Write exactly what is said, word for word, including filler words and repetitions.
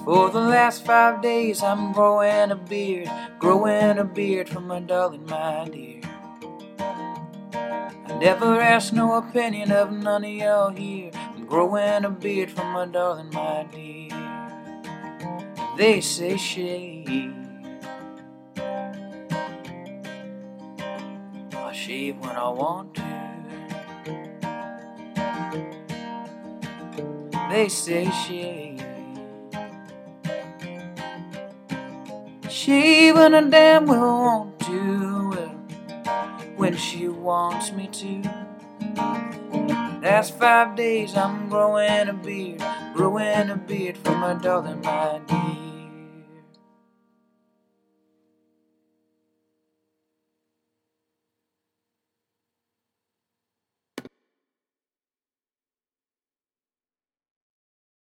For the last five days I'm growing a beard, growing a beard for my darling, my dear. I never asked no opinion of none of y'all here. I'm growing a beard for my darling, my dear. They say shave, I shave when I want to. They say shave, shave when I damn well want to. Well, when she wants me to. Last five days I'm growing a beard, growing a beard for my darling, my dear.